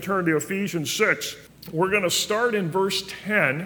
Turn to Ephesians 6. We're going to start in verse 10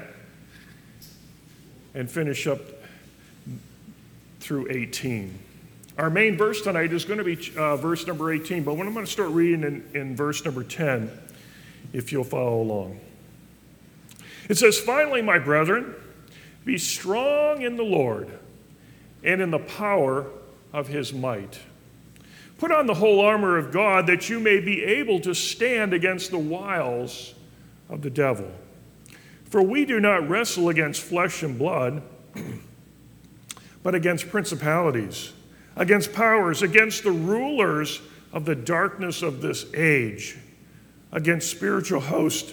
and finish up through 18. Our main verse tonight is going to be verse number 18, but when I'm going to start reading in verse number 10, if you'll follow along. It says, "Finally, my brethren, be strong in the Lord and in the power of his might. Put on the whole armor of God that you may be able to stand against the wiles of the devil. For we do not wrestle against flesh and blood, but against principalities, against powers, against the rulers of the darkness of this age, against spiritual hosts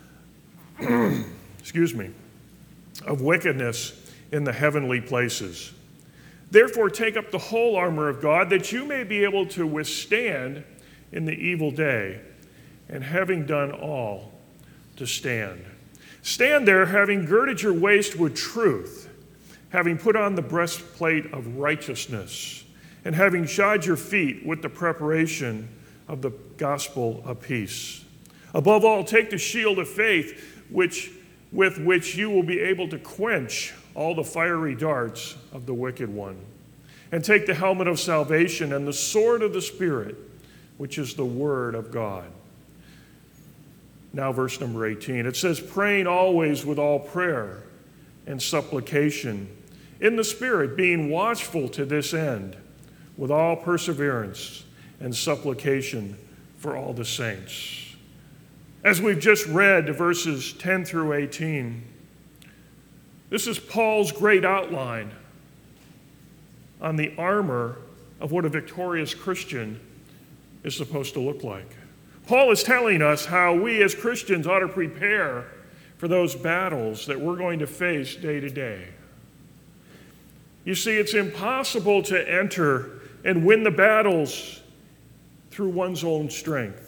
of wickedness in the heavenly places. Therefore, take up the whole armor of God, that you may be able to withstand in the evil day, and having done all, to stand. Stand there, having girded your waist with truth, having put on the breastplate of righteousness, and having shod your feet with the preparation of the gospel of peace. Above all, take the shield of faith, with which you will be able to quench all the fiery darts of the wicked one. And take the helmet of salvation and the sword of the Spirit, which is the word of God." Now verse number 18. It says, "Praying always with all prayer and supplication in the Spirit, being watchful to this end, with all perseverance and supplication for all the saints." As we've just read verses 10 through 18, this is Paul's great outline on the armor of what a victorious Christian is supposed to look like. Paul is telling us how we as Christians ought to prepare for those battles that we're going to face day to day. You see, it's impossible to enter and win the battles through one's own strength.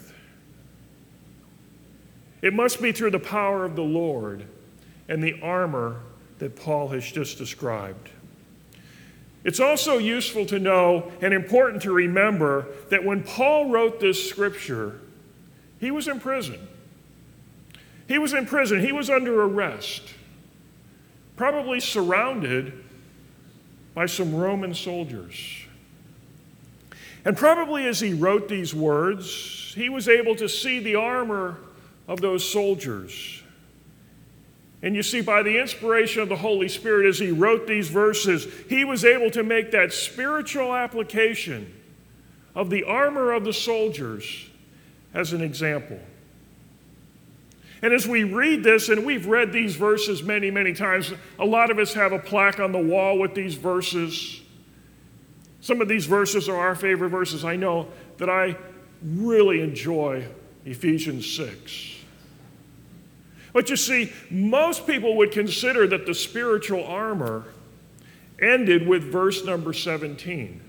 It must be through the power of the Lord and the armor that Paul has just described. It's also useful to know and important to remember that when Paul wrote this scripture, he was in prison. He was in prison. He was under arrest, probably surrounded by some Roman soldiers. And probably as he wrote these words, he was able to see the armor of those soldiers. And you see, by the inspiration of the Holy Spirit, as he wrote these verses, he was able to make that spiritual application of the armor of the soldiers as an example. And as we read this, and we've read these verses many, many times, a lot of us have a plaque on the wall with these verses. Some of these verses are our favorite verses. I know that I really enjoy Ephesians 6. But you see, most people would consider that the spiritual armor ended with verse number 17.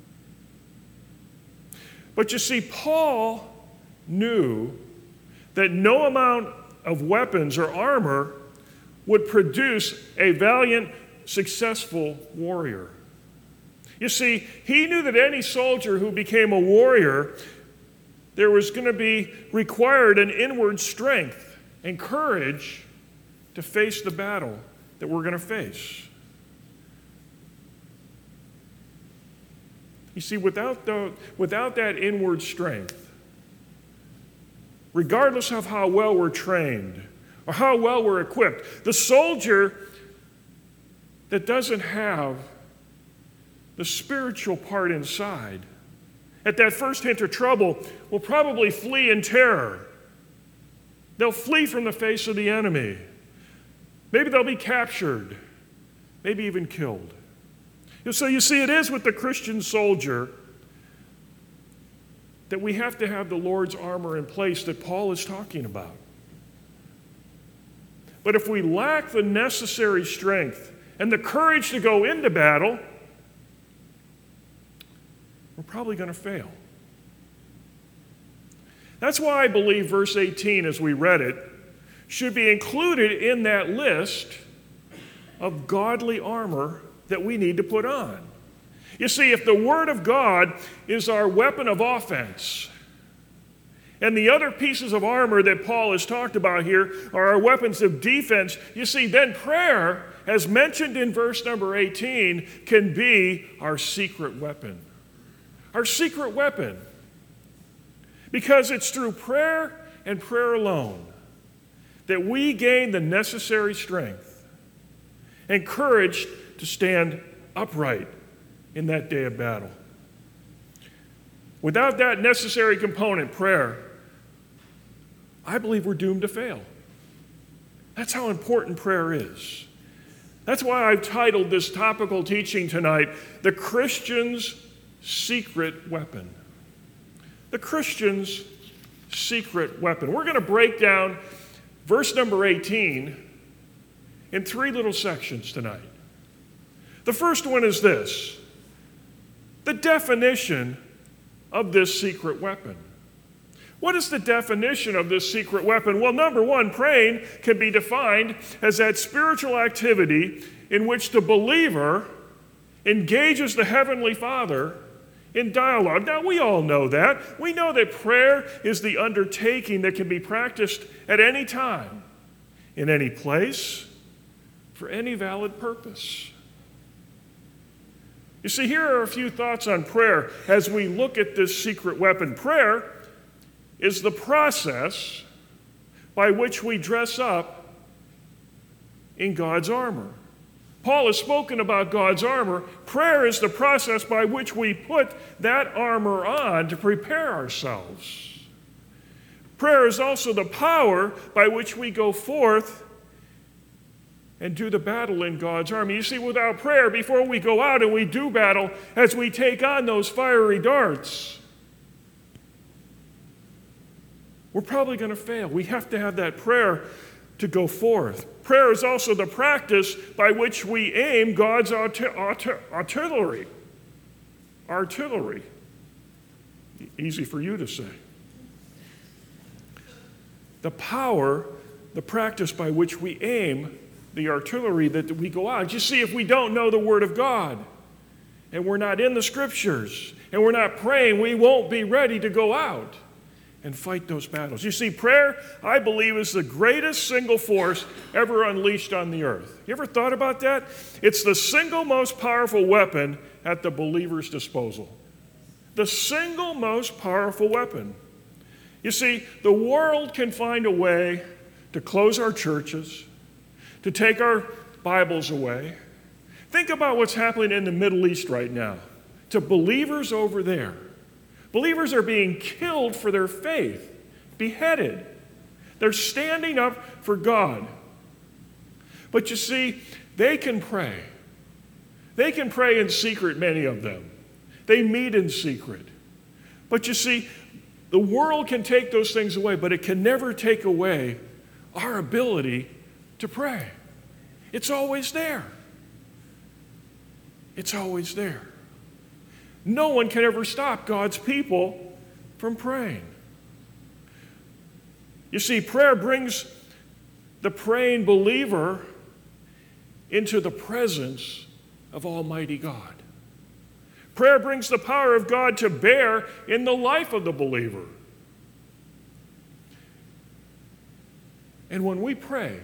But you see, Paul knew that no amount of weapons or armor would produce a valiant, successful warrior. You see, he knew that any soldier who became a warrior, there was going to be required an inward strength and courage to face the battle that we're going to face. You see, without that inward strength, regardless of how well we're trained or how well we're equipped, the soldier that doesn't have the spiritual part inside, at that first hint of trouble, will probably flee in terror. They'll flee from the face of the enemy. Maybe they'll be captured, maybe even killed. So you see, it is with the Christian soldier that we have to have the Lord's armor in place that Paul is talking about. But if we lack the necessary strength and the courage to go into battle, we're probably going to fail. That's why I believe verse 18, as we read it, should be included in that list of godly armor that we need to put on. You see, if the Word of God is our weapon of offense, And the other pieces of armor that Paul has talked about here are our weapons of defense. You see, then prayer, as mentioned in verse number 18, can be our secret weapon. Our secret weapon. Because it's through prayer and prayer alone that we gain the necessary strength and courage to stand upright in that day of battle. Without that necessary component, prayer, I believe we're doomed to fail. That's how important prayer is. That's why I've titled this topical teaching tonight, The Christian's Secret Weapon. The Christian's secret weapon. We're going to break down verse number 18 in three little sections tonight. The first one is this: the definition of this secret weapon. What is the definition of this secret weapon? Well, number one, praying can be defined as that spiritual activity in which the believer engages the Heavenly Father in dialogue. Now, we all know that. We know that prayer is the undertaking that can be practiced at any time, in any place, for any valid purpose. You see, here are a few thoughts on prayer as we look at this secret weapon. Prayer is the process by which we dress up in God's armor. Paul has spoken about God's armor. Prayer is the process by which we put that armor on to prepare ourselves. Prayer is also the power by which we go forth and do the battle in God's army. You see, without prayer, before we go out and we do battle, as we take on those fiery darts, we're probably going to fail. We have to have that prayer to go forth. Prayer is also the practice by which we aim God's artillery. Artillery. Easy for you to say. The power, the practice by which we aim the artillery that we go out. You see, if we don't know the Word of God, and we're not in the Scriptures, and we're not praying, we won't be ready to go out and fight those battles. You see, prayer, I believe, is the greatest single force ever unleashed on the earth. You ever thought about that? It's the single most powerful weapon at the believer's disposal. The single most powerful weapon. You see, the world can find a way to close our churches, to take our Bibles away. Think about what's happening in the Middle East right now to believers over there. Believers are being killed for their faith, beheaded. They're standing up for God. But you see, they can pray. They can pray in secret, many of them. They meet in secret. But you see, the world can take those things away, but it can never take away our ability to pray. It's always there. It's always there. No one can ever stop God's people from praying. You see, prayer brings the praying believer into the presence of Almighty God. Prayer brings the power of God to bear in the life of the believer. And when we pray,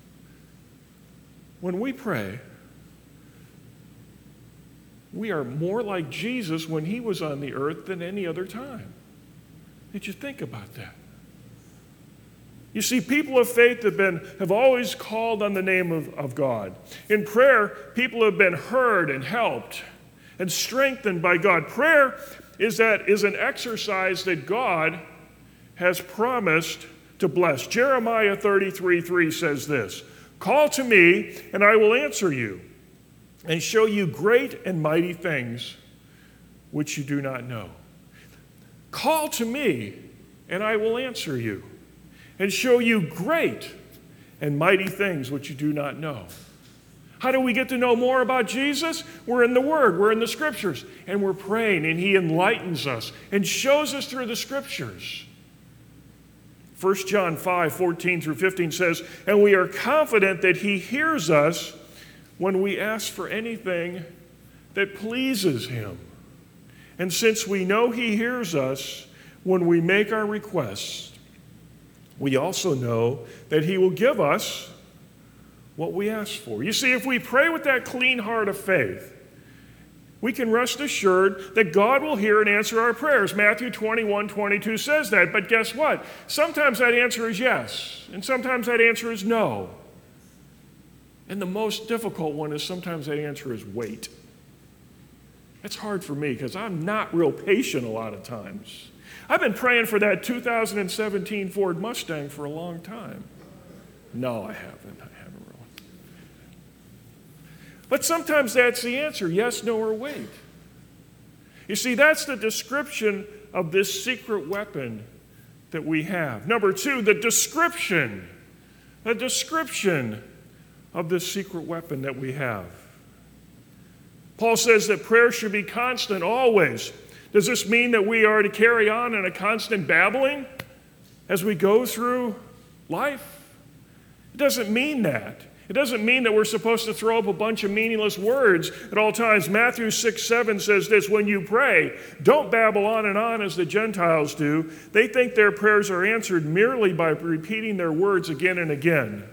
we are more like Jesus when he was on the earth than any other time. Did you think about that? You see, people of faith have always called on the name of God. In prayer, people have been heard and helped and strengthened by God. Prayer is an exercise that God has promised to bless. Jeremiah 33:3 says this: "Call to me, and I will answer you, and show you great and mighty things which you do not know." Call to me, and I will answer you, and show you great and mighty things which you do not know. How do we get to know more about Jesus? We're in the Word, we're in the Scriptures, and we're praying, and he enlightens us and shows us through the Scriptures. 1 John 5:14-15 says, "And we are confident that he hears us when we ask for anything that pleases him. And since we know he hears us, when we make our requests, we also know that he will give us what we ask for. You see, if we pray with that clean heart of faith, we can rest assured that God will hear and answer our prayers. Matthew 21:22 says that. But guess what? Sometimes that answer is yes, and sometimes that answer is no. And the most difficult one is sometimes that answer is wait. That's hard for me because I'm not real patient a lot of times. I've been praying for that 2017 Ford Mustang for a long time. No, I haven't really. But sometimes that's the answer, yes, no, or wait. You see, that's the description of this secret weapon that we have. Number two, the description of this secret weapon that we have. Paul says that prayer should be constant always. Does this mean that we are to carry on in a constant babbling as we go through life? It doesn't mean that. It doesn't mean that we're supposed to throw up a bunch of meaningless words at all times. Matthew 6:7 says this, when you pray, don't babble on and on as the Gentiles do. They think their prayers are answered merely by repeating their words again and again.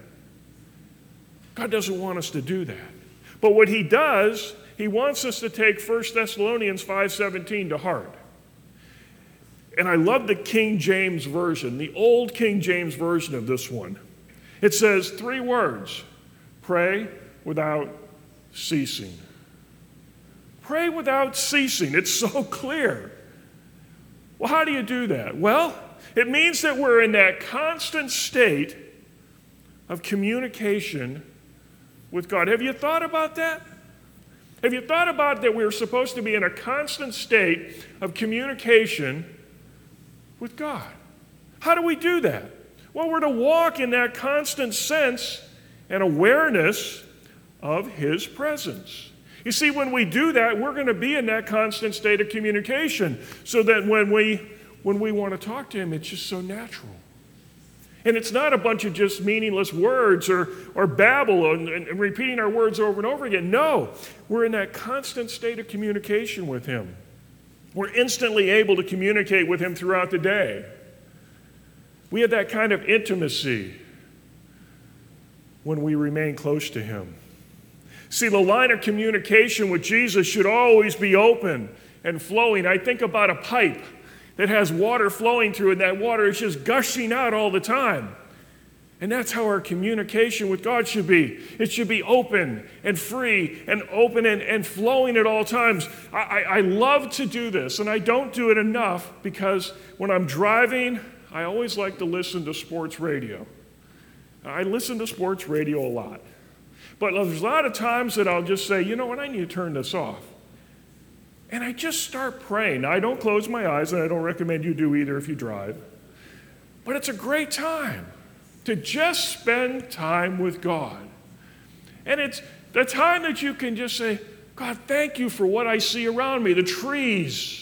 God doesn't want us to do that. But what he does, he wants us to take 1 Thessalonians 5:17 to heart. And I love the King James Version, the old King James Version of this one. It says 3 words, pray without ceasing. Pray without ceasing. It's so clear. Well, how do you do that? Well, it means that we're in that constant state of communication with God. Have you thought about that? Have you thought about that we're supposed to be in a constant state of communication with God? How do we do that? Well, we're to walk in that constant sense and awareness of his presence. You see, when we do that, we're going to be in that constant state of communication so that when we want to talk to him, it's just so natural. And it's not a bunch of just meaningless words or babble and repeating our words over and over again. No, we're in that constant state of communication with him. We're instantly able to communicate with him throughout the day. We have that kind of intimacy when we remain close to him. See, the line of communication with Jesus should always be open and flowing. I think about a pipe that has water flowing through it, and that water is just gushing out all the time. And that's how our communication with God should be. It should be open and free and open and flowing at all times. I love to do this, and I don't do it enough because when I'm driving, I always like to listen to sports radio. I listen to sports radio a lot. But there's a lot of times that I'll just say, you know what, I need to turn this off. And I just start praying. Now, I don't close my eyes, and I don't recommend you do either if you drive. But it's a great time to just spend time with God. And it's the time that you can just say, God, thank you for what I see around me, the trees,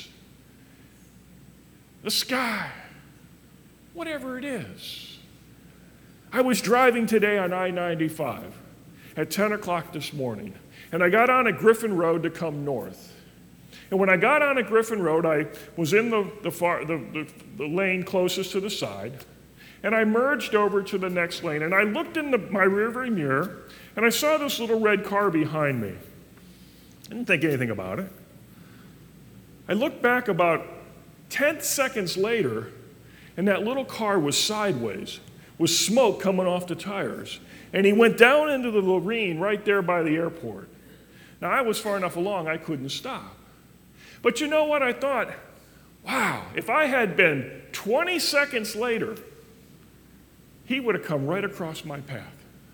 the sky, whatever it is. I was driving today on I-95 at 10 o'clock this morning, and I got on a Griffin Road to come north. And when I got on a Griffin Road, I was in the lane closest to the side, and I merged over to the next lane, and I looked in my rearview mirror, and I saw this little red car behind me. I didn't think anything about it. I looked back about 10 seconds later, and that little car was sideways, with smoke coming off the tires. And he went down into the ravine right there by the airport. Now, I was far enough along, I couldn't stop. But you know what? I thought, wow, if I had been 20 seconds later, he would have come right across my path.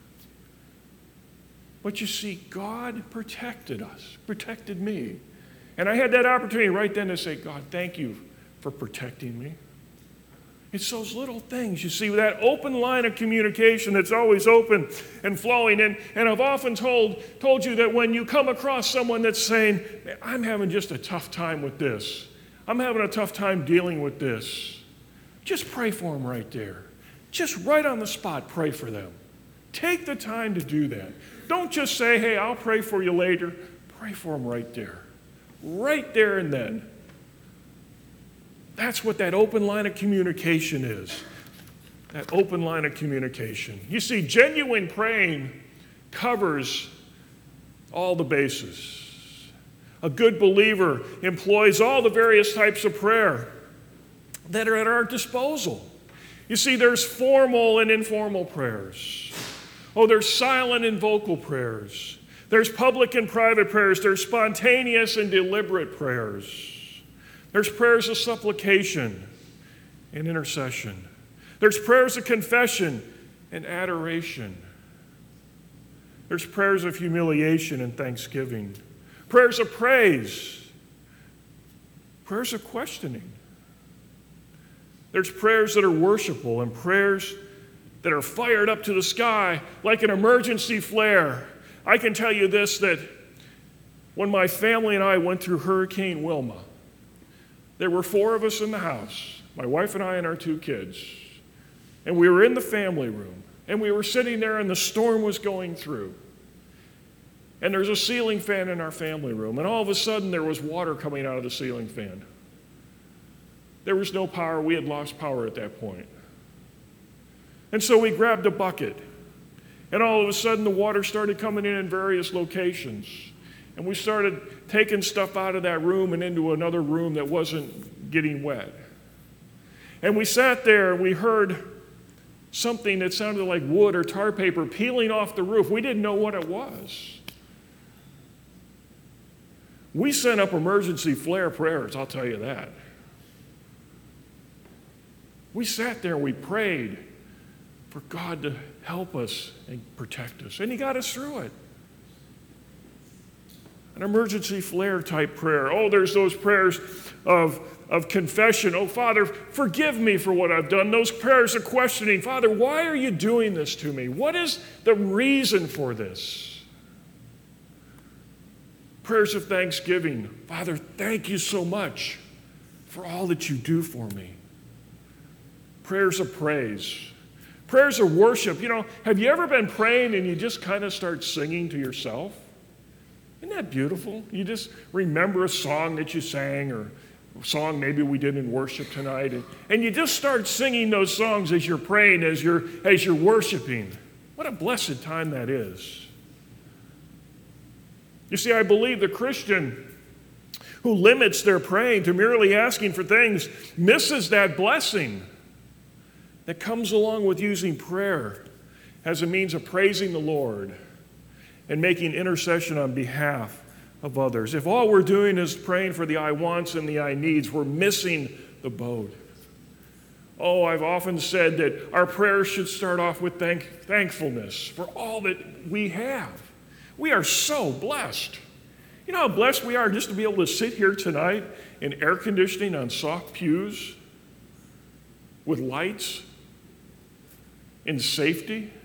But you see, God protected us, protected me. And I had that opportunity right then to say, God, thank you for protecting me. It's those little things, you see, that open line of communication that's always open and flowing. And I've often told you that when you come across someone that's saying, I'm having just a tough time with this. I'm having a tough time dealing with this. Just pray for them right there. Just right on the spot, pray for them. Take the time to do that. Don't just say, hey, I'll pray for you later. Pray for them right there and then. That's what that open line of communication is. That open line of communication. You see, genuine praying covers all the bases. A good believer employs all the various types of prayer that are at our disposal. You see, there's formal and informal prayers. Oh, there's silent and vocal prayers. There's public and private prayers. There's spontaneous and deliberate prayers. There's prayers of supplication and intercession. There's prayers of confession and adoration. There's prayers of humiliation and thanksgiving. Prayers of praise. Prayers of questioning. There's prayers that are worshipful and prayers that are fired up to the sky like an emergency flare. I can tell you this, that when my family and I went through Hurricane Wilma, there were 4 of us in the house, my wife and I and our 2 kids. And we were in the family room. And we were sitting there and the storm was going through. And there's a ceiling fan in our family room. And all of a sudden there was water coming out of the ceiling fan. There was no power. We had lost power at that point. And so we grabbed a bucket. And all of a sudden the water started coming in various locations. And we started taking stuff out of that room and into another room that wasn't getting wet. And we sat there and we heard something that sounded like wood or tar paper peeling off the roof. We didn't know what it was. We sent up emergency flare prayers, I'll tell you that. We sat there and we prayed for God to help us and protect us. And He got us through it. An emergency flare type prayer. Oh, there's those prayers of confession. Oh, Father, forgive me for what I've done. Those prayers of questioning. Father, why are you doing this to me? What is the reason for this? Prayers of thanksgiving. Father, thank you so much for all that you do for me. Prayers of praise. Prayers of worship. You know, have you ever been praying and you just kind of start singing to yourself? Isn't that beautiful? You just remember a song that you sang or a song maybe we did in worship tonight, and you just start singing those songs as you're praying, as you're worshiping. What a blessed time that is. You see, I believe the Christian who limits their praying to merely asking for things misses that blessing that comes along with using prayer as a means of praising the Lord and making intercession on behalf of others. If all we're doing is praying for the I wants and the I needs, we're missing the boat. Oh, I've often said that our prayers should start off with thankfulness for all that we have. We are so blessed. You know how blessed we are just to be able to sit here tonight in air conditioning on soft pews with lights in safety?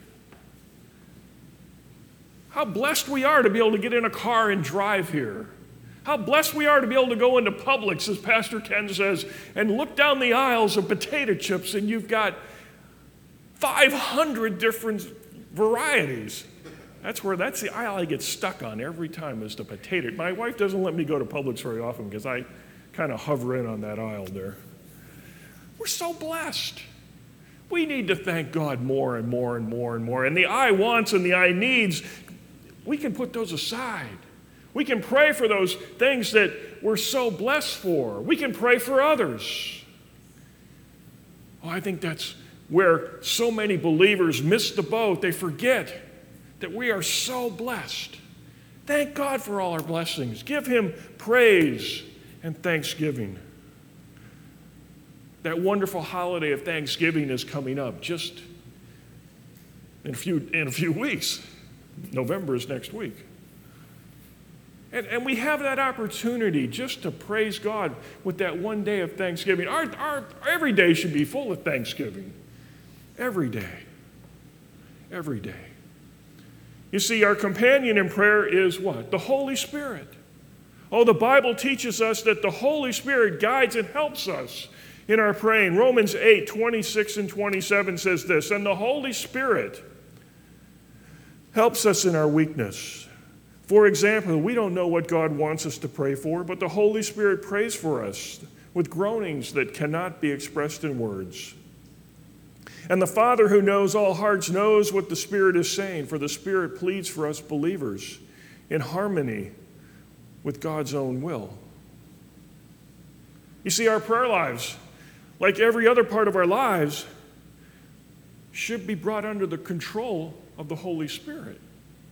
How blessed we are to be able to get in a car and drive here. How blessed we are to be able to go into Publix, as Pastor Ken says, and look down the aisles of potato chips and you've got 500 different varieties. That's the aisle I get stuck on every time is the potato. My wife doesn't let me go to Publix very often because I kind of hover in on that aisle there. We're so blessed. We need to thank God more and more and more and more. And the I wants and the I needs, we can put those aside. We can pray for those things that we're so blessed for. We can pray for others. Oh, I think that's where so many believers miss the boat. They forget that we are so blessed. Thank God for all our blessings. Give Him praise and thanksgiving. That wonderful holiday of Thanksgiving is coming up just in a few weeks. November is next week. And we have that opportunity just to praise God with that one day of Thanksgiving. Our every day should be full of Thanksgiving. Every day. Every day. You see, our companion in prayer is what? The Holy Spirit. Oh, the Bible teaches us that the Holy Spirit guides and helps us in our praying. Romans 8:26 and 27 says this, and the Holy Spirit helps us in our weakness. For example, we don't know what God wants us to pray for, but the Holy Spirit prays for us with groanings that cannot be expressed in words. And the Father who knows all hearts knows what the Spirit is saying, for the Spirit pleads for us believers in harmony with God's own will. You see, our prayer lives, like every other part of our lives, should be brought under the control of the Holy Spirit.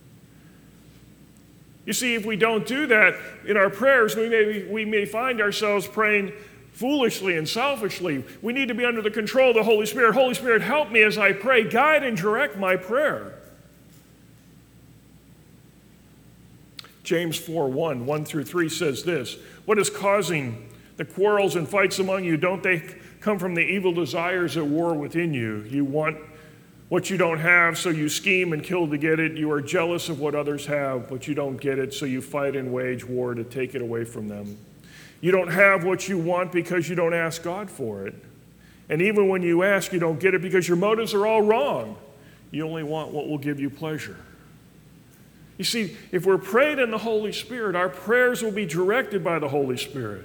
You see, if we don't do that in our prayers, we may find ourselves praying foolishly and selfishly. We need to be under the control of the Holy Spirit. Holy Spirit, help me as I pray. Guide and direct my prayer. James 4:1, 1 through 3 says this: what is causing the quarrels and fights among you? Don't they come from the evil desires at war within you? You want what you don't have, so you scheme and kill to get it. You are jealous of what others have, but you don't get it, so you fight and wage war to take it away from them. You don't have what you want because you don't ask God for it. And even when you ask, you don't get it because your motives are all wrong. You only want what will give you pleasure. You see, if we're praying in the Holy Spirit, our prayers will be directed by the Holy Spirit.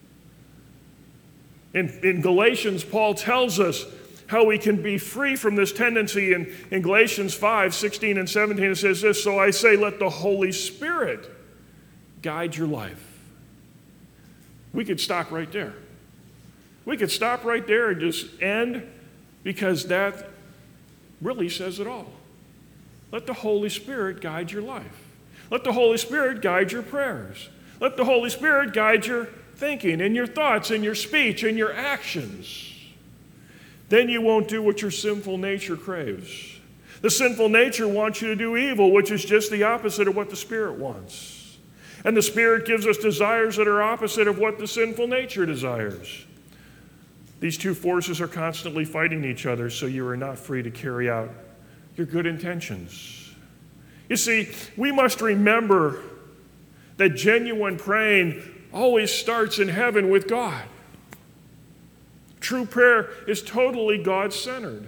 In Galatians, Paul tells us how we can be free from this tendency. In Galatians 5:16 and 17, it says this: so I say, let the Holy Spirit guide your life. We could stop right there. We could stop right there and just end, because that really says it all. Let the Holy Spirit guide your life. Let the Holy Spirit guide your prayers. Let the Holy Spirit guide your thinking and your thoughts and your speech and your actions. Then you won't do what your sinful nature craves. The sinful nature wants you to do evil, which is just the opposite of what the Spirit wants. And the Spirit gives us desires that are opposite of what the sinful nature desires. These two forces are constantly fighting each other, so you are not free to carry out your good intentions. You see, we must remember that genuine praying always starts in heaven with God. True prayer is totally God-centered.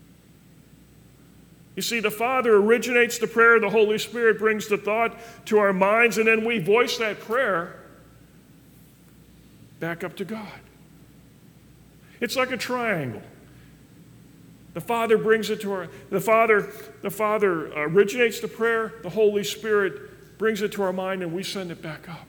You see, the Father originates the prayer, the Holy Spirit brings the thought to our minds, and then we voice that prayer back up to God. It's like a triangle. The Father brings it to our, the Father originates the prayer, the Holy Spirit brings it to our mind, and we send it back up.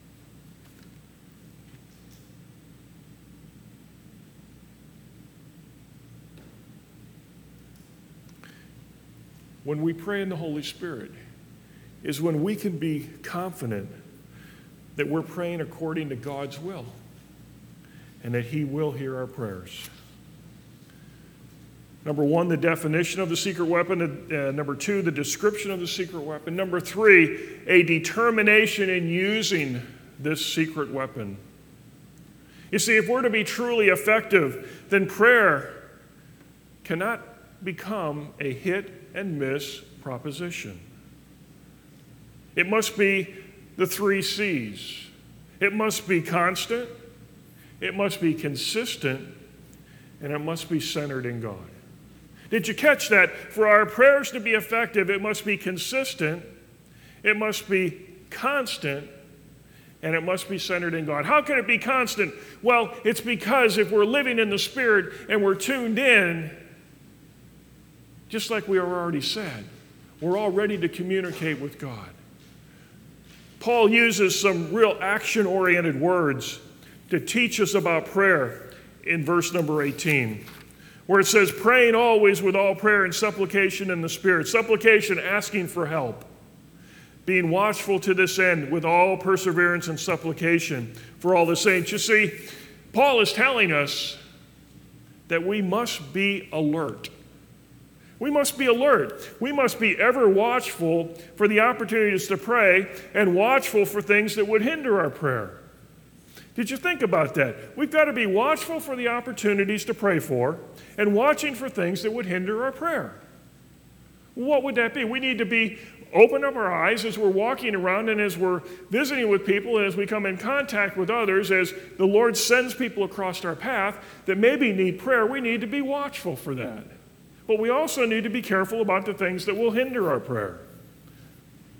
When we pray in the Holy Spirit is when we can be confident that we're praying according to God's will and that He will hear our prayers. Number one, the definition of the secret weapon. Number two, the description of the secret weapon. Number three, a determination in using this secret weapon. You see, if we're to be truly effective, then prayer cannot become a hit and miss proposition. It must be the 3 C's. It must be constant, it must be consistent, and it must be centered in God. Did you catch that? For our prayers to be effective, it must be consistent, it must be constant, and it must be centered in God. How can it be constant? Well, it's because if we're living in the Spirit and we're tuned in, just like we already said, we're all ready to communicate with God. Paul uses some real action-oriented words to teach us about prayer in verse number 18, where it says, praying always with all prayer and supplication in the Spirit. Supplication, asking for help. Being watchful to this end with all perseverance and supplication for all the saints. You see, Paul is telling us that we must be alert. We must be alert. We must be ever watchful for the opportunities to pray and watchful for things that would hinder our prayer. Did you think about that? We've got to be watchful for the opportunities to pray for and watching for things that would hinder our prayer. What would that be? We need to be open up our eyes as we're walking around and as we're visiting with people and as we come in contact with others, as the Lord sends people across our path that maybe need prayer. We need to be watchful for that. But we also need to be careful about the things that will hinder our prayer.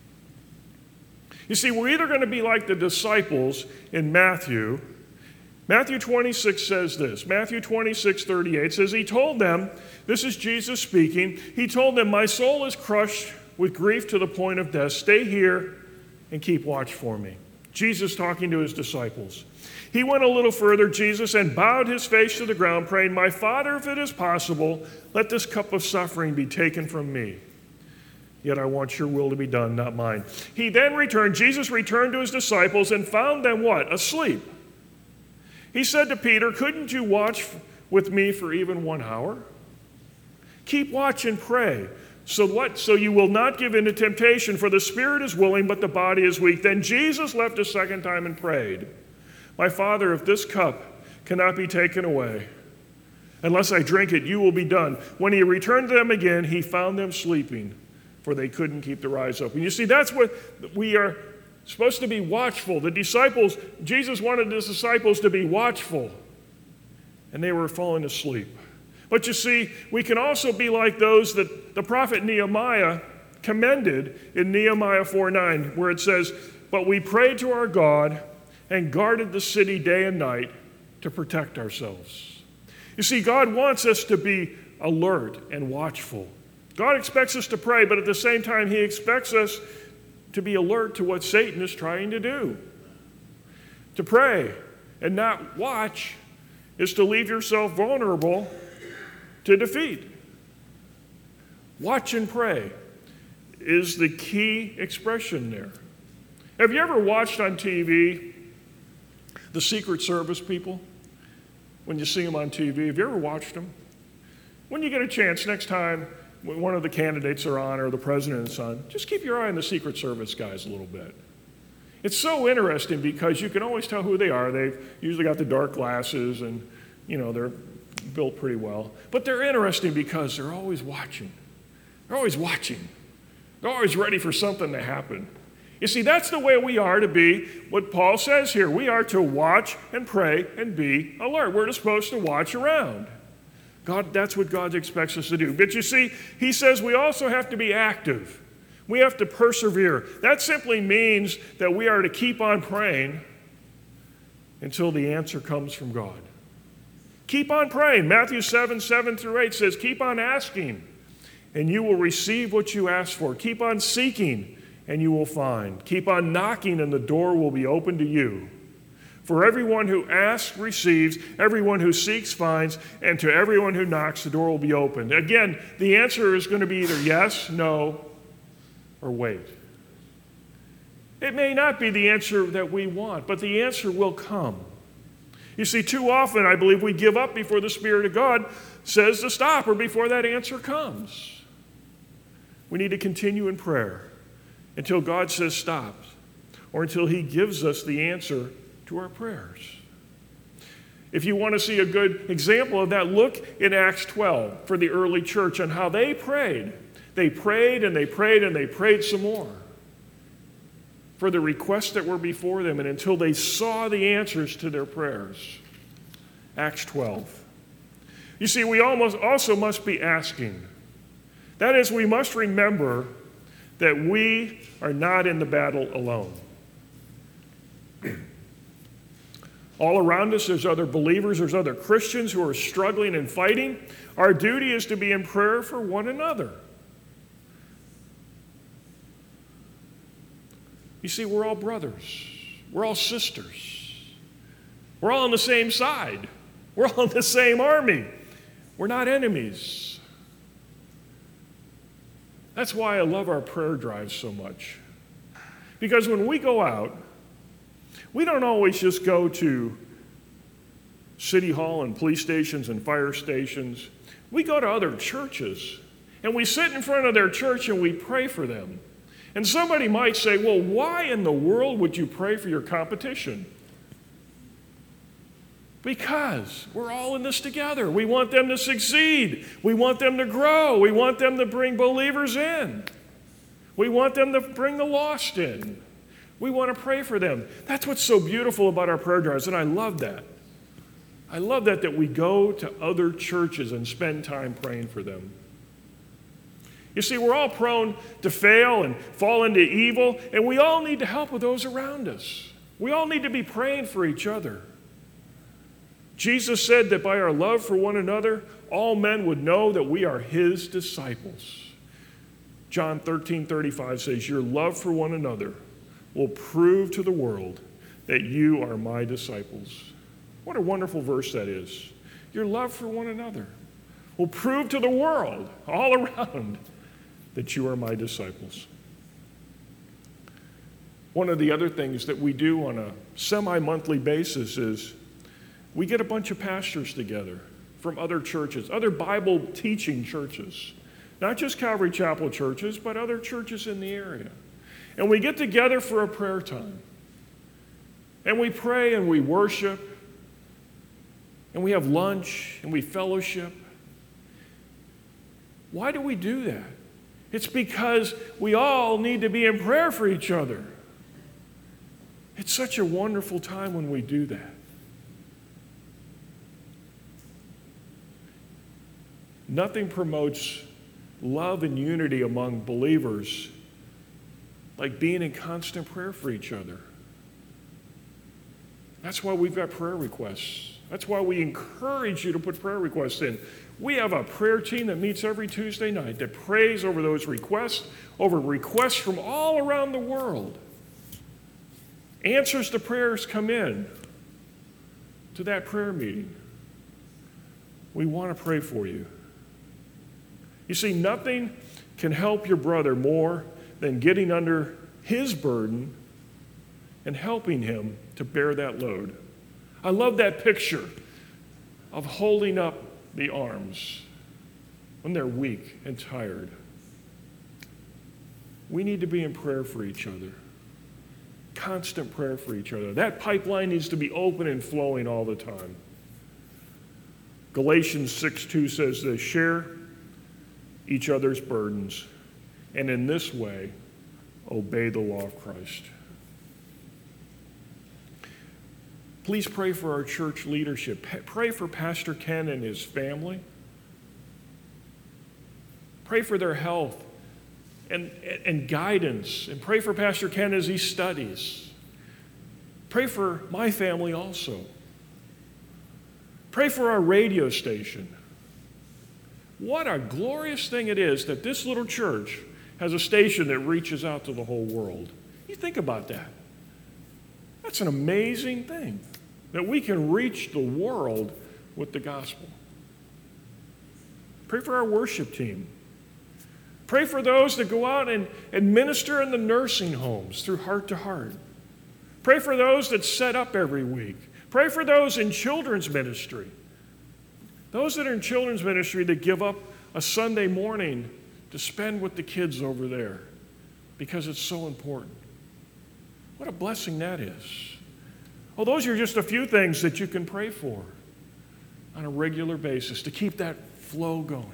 You see, we're either going to be like the disciples in Matthew Matthew 26 says this. Matthew 26:38 says, he told them, this is Jesus speaking, he told them, my soul is crushed with grief to the point of death. Stay here and keep watch for me. Jesus talking to his disciples. He went a little further, Jesus, and bowed his face to the ground, praying, my Father, if it is possible, let this cup of suffering be taken from me. Yet I want your will to be done, not mine. He then returned, Jesus returned to his disciples and found them what? Asleep. He said to Peter, couldn't you watch with me for even 1 hour? Keep watch and pray. So you will not give in to temptation, for the spirit is willing, but the body is weak. Then Jesus left a second time and prayed, my Father, if this cup cannot be taken away, unless I drink it, you will be done. When he returned to them again, he found them sleeping, for they couldn't keep their eyes open. You see, that's what we are supposed to be watchful. The disciples, Jesus wanted his disciples to be watchful, and they were falling asleep. But you see, we can also be like those that the prophet Nehemiah commended in Nehemiah 4:9, where it says, but we prayed to our God and guarded the city day and night to protect ourselves. You see, God wants us to be alert and watchful. God expects us to pray, but at the same time, he expects us to be alert to what Satan is trying to do. To pray and not watch is to leave yourself vulnerable to defeat. Watch and pray is the key expression there. Have you ever watched on TV the Secret Service people? When you see them on TV, have you ever watched them? When you get a chance, next time when one of the candidates are on or the president's on, just keep your eye on the Secret Service guys a little bit. It's so interesting because you can always tell who they are. They've usually got the dark glasses and, they're built pretty well. But they're interesting because they're always watching. They're always watching. They're always ready for something to happen. You see, that's the way we are to be, what Paul says here. We are to watch and pray and be alert. We're supposed to watch around. God, that's what God expects us to do. But you see, he says we also have to be active. We have to persevere. That simply means that we are to keep on praying until the answer comes from God. Keep on praying. Matthew 7:7-8 says, keep on asking, and you will receive what you ask for. Keep on seeking, and you will find. Keep on knocking, and the door will be open to you. For everyone who asks receives, everyone who seeks finds, and to everyone who knocks, the door will be opened. Again, the answer is going to be either yes, no, or wait. It may not be the answer that we want, but the answer will come. You see, too often, I believe, we give up before the Spirit of God says to stop or before that answer comes. We need to continue in prayer until God says stop or until he gives us the answer to our prayers. If you want to see a good example of that, look in Acts 12 for the early church and how they prayed. They prayed and they prayed and they prayed some more for the requests that were before them and until they saw the answers to their prayers. Acts 12. You see, we also must be asking. That is, we must remember that we are not in the battle alone. All around us, there's other believers, there's other Christians who are struggling and fighting. Our duty is to be in prayer for one another. You see, we're all brothers. We're all sisters. We're all on the same side. We're all in the same army. We're not enemies. That's why I love our prayer drives so much. Because when we go out, we don't always just go to City Hall and police stations and fire stations. We go to other churches, and we sit in front of their church and we pray for them. And somebody might say, well, why in the world would you pray for your competition? Because we're all in this together. We want them to succeed. We want them to grow. We want them to bring believers in. We want them to bring the lost in. We want to pray for them. That's what's so beautiful about our prayer drives, and I love that. I love that we go to other churches and spend time praying for them. You see, we're all prone to fail and fall into evil, and we all need to help with those around us. We all need to be praying for each other. Jesus said that by our love for one another, all men would know that we are his disciples. John 13:35 says, your love for one another will prove to the world that you are my disciples. What a wonderful verse that is. Your love for one another will prove to the world all around that you are my disciples. One of the other things that we do on a semi-monthly basis is we get a bunch of pastors together from other churches, other Bible teaching churches, not just Calvary Chapel churches, but other churches in the area. And we get together for a prayer time. And we pray and we worship. And we have lunch and we fellowship. Why do we do that? It's because we all need to be in prayer for each other. It's such a wonderful time when we do that. Nothing promotes love and unity among believers like being in constant prayer for each other. That's why we've got prayer requests. That's why we encourage you to put prayer requests in. We have a prayer team that meets every Tuesday night that prays over those requests, over requests from all around the world. Answers to prayers come in to that prayer meeting. We want to pray for you. You see, nothing can help your brother more than getting under his burden and helping him to bear that load. I love that picture of holding up the arms when they're weak and tired. We need to be in prayer for each other. Constant prayer for each other. That pipeline needs to be open and flowing all the time. Galatians 6:2 says this, share each other's burdens, and in this way, obey the law of Christ. Please pray for our church leadership. Pray for Pastor Ken and his family. Pray for their health and guidance. And pray for Pastor Ken as he studies. Pray for my family also. Pray for our radio station. What a glorious thing it is that this little church has a station that reaches out to the whole world. You think about that. That's an amazing thing, that we can reach the world with the gospel. Pray for our worship team. Pray for those that go out and minister in the nursing homes through Heart to Heart. Pray for those that set up every week. Pray for those in children's ministry. Those that are in children's ministry that give up a Sunday morning to spend with the kids over there because it's so important. What a blessing that is. Well, those are just a few things that you can pray for on a regular basis to keep that flow going.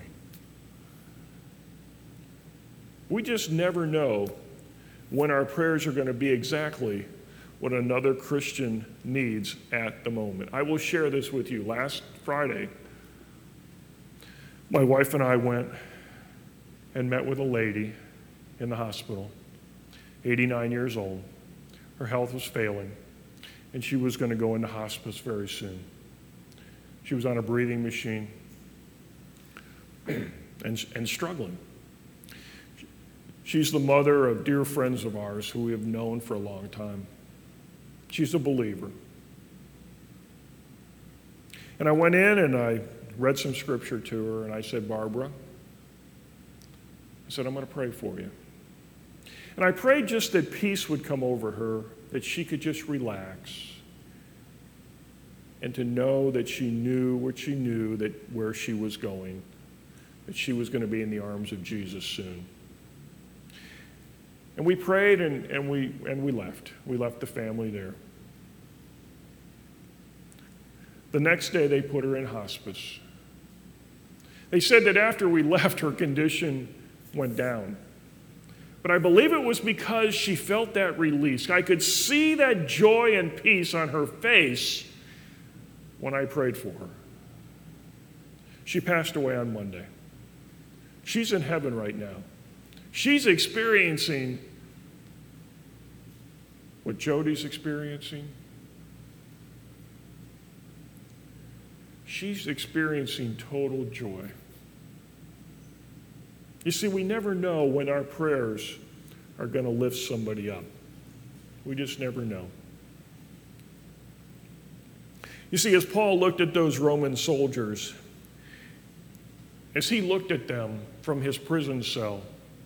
We just never know when our prayers are going to be exactly what another Christian needs at the moment. I will share this with you. Last Friday, my wife and I went and met with a lady in the hospital, 89 years old. Her health was failing, and she was going to go into hospice very soon. She was on a breathing machine and struggling. She's the mother of dear friends of ours who we have known for a long time. She's a believer. And I went in and I read some scripture to her, and I said, Barbara, I said, I'm going to pray for you. And I prayed just that peace would come over her, that she could just relax, and to know that she knew what she knew, that where she was going, that she was going to be in the arms of Jesus soon. And we prayed and we left. We left the family there. The next day they put her in hospice. They said that after we left, her condition went down. But I believe it was because she felt that release. I could see that joy and peace on her face when I prayed for her. She passed away on Monday. She's in heaven right now. She's experiencing what Jody's experiencing. she's experiencing total joy. You see, we never know when our prayers are going to lift somebody up. We just never know. You see, as Paul looked at those Roman soldiers, as he looked at them from his prison cell,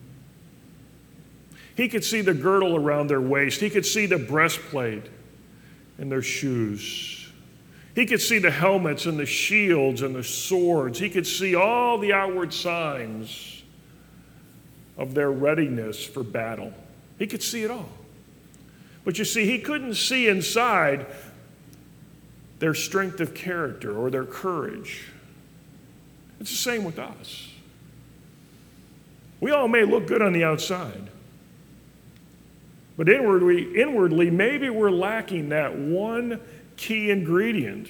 he could see the girdle around their waist. He could see the breastplate in their shoes. He could see the helmets and the shields and the swords. He could see all the outward signs of their readiness for battle. He could see it all. But you see, he couldn't see inside their strength of character or their courage. It's the same with us. We all may look good on the outside, but inwardly, maybe we're lacking that one key ingredient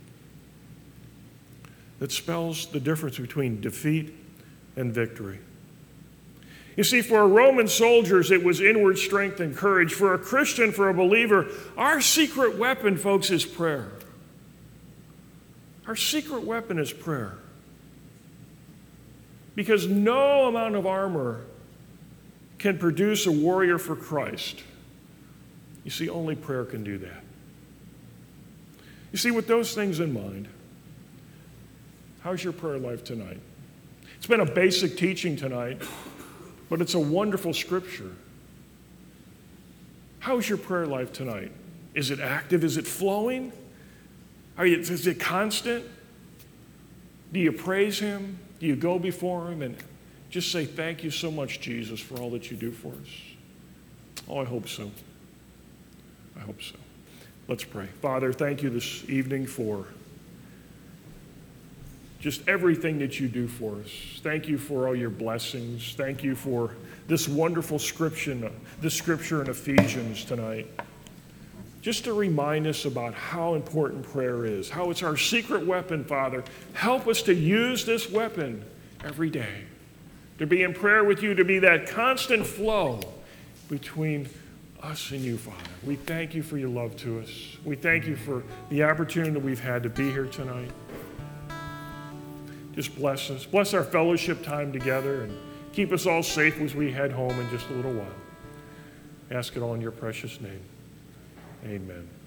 that spells the difference between defeat and victory. You see, for Roman soldiers, it was inward strength and courage. For a Christian, for a believer, our secret weapon, folks, is prayer. Our secret weapon is prayer. Because no amount of armor can produce a warrior for Christ. You see, only prayer can do that. You see, with those things in mind, how's your prayer life tonight? It's been a basic teaching tonight, but it's a wonderful scripture. How's your prayer life tonight? Is it active? Is it flowing? Is it constant? Do you praise him? Do you go before him and just say, thank you so much, Jesus, for all that you do for us? Oh, I hope so. I hope so. Let's pray. Father, thank you this evening for just everything that you do for us. Thank you for all your blessings. Thank you for this wonderful scripture in Ephesians tonight. Just to remind us about how important prayer is, how it's our secret weapon, Father. Help us to use this weapon every day, to be in prayer with you, to be that constant flow between us and you, Father. We thank you for your love to us. We thank you for the opportunity that we've had to be here tonight. Just bless us. Bless our fellowship time together and keep us all safe as we head home in just a little while. Ask it all in your precious name. Amen.